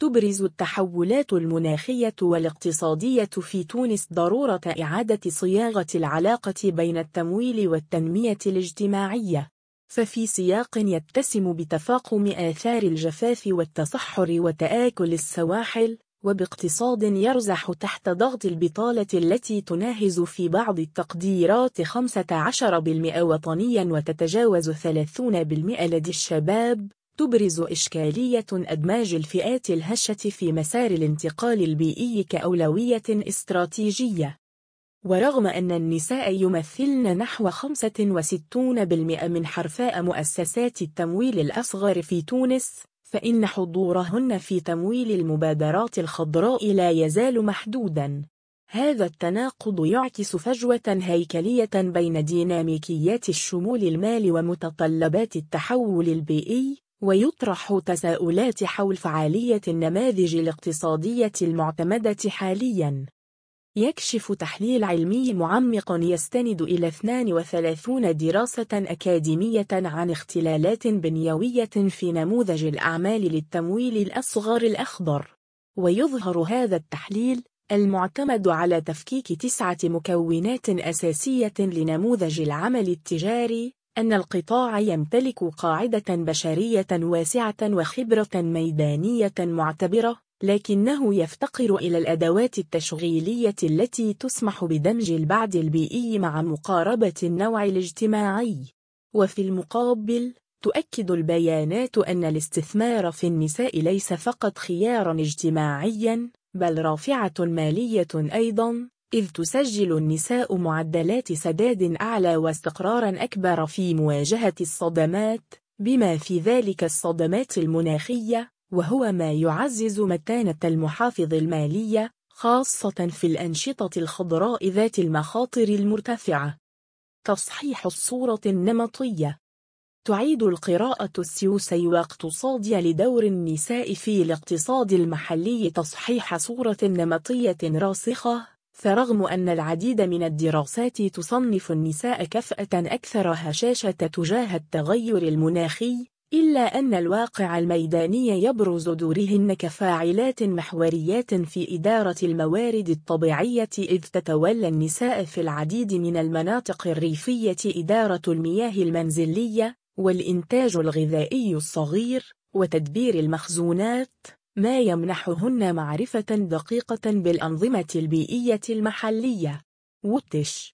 تبرز التحولات المناخية والاقتصادية في تونس ضرورة إعادة صياغة العلاقة بين التمويل والتنمية الاجتماعية، ففي سياق يتسم بتفاقم آثار الجفاف والتصحر وتآكل السواحل، وباقتصاد يرزح تحت ضغط البطالة التي تناهز في بعض التقديرات 15% وطنيا وتتجاوز 30% لدى الشباب، تبرز إشكالية إدماج الفئات الهشة في مسار الانتقال البيئي كأولوية استراتيجية. ورغم أن النساء يمثلن نحو 65% من حرفاء مؤسسات التمويل الأصغر في تونس، فإن حضورهن في تمويل المبادرات الخضراء لا يزال محدوداً. هذا التناقض يعكس فجوة هيكلية بين ديناميكيات الشمول المالي ومتطلبات التحول البيئي، ويطرح تساؤلات حول فعالية النماذج الاقتصادية المعتمدة حالياً. يكشف تحليل علمي معمق يستند إلى 32 دراسة أكاديمية عن اختلالات بنيوية في نموذج الأعمال للتمويل الأصغر الأخضر. ويظهر هذا التحليل المعتمد على تفكيك 9 مكونات أساسية لنموذج العمل التجاري أن القطاع يمتلك قاعدة بشرية واسعة وخبرة ميدانية معتبرة، لكنه يفتقر إلى الأدوات التشغيلية التي تسمح بدمج البعد البيئي مع مقاربة النوع الاجتماعي. وفي المقابل، تؤكد البيانات أن الاستثمار في النساء ليس فقط خياراً اجتماعياً، بل رافعة مالية أيضاً، إذ تسجل النساء معدلات سداد أعلى واستقراراً أكبر في مواجهة الصدمات، بما في ذلك الصدمات المناخية، وهو ما يعزز متانة المحافظ المالية، خاصة في الأنشطة الخضراء ذات المخاطر المرتفعة. تصحيح الصورة النمطية. تعيد القراءة السياسية واقتصادية لدور النساء في الاقتصاد المحلي تصحيح صورة نمطية راسخة، فرغم أن العديد من الدراسات تصنف النساء كفءة أكثر هشاشة تجاه التغير المناخي، إلا أن الواقع الميداني يبرز دورهن كفاعلات محوريات في إدارة الموارد الطبيعية، إذ تتولى النساء في العديد من المناطق الريفية إدارة المياه المنزلية والإنتاج الغذائي الصغير وتدبير المخزونات، ما يمنحهن معرفة دقيقة بالأنظمة البيئية المحلية. ووتش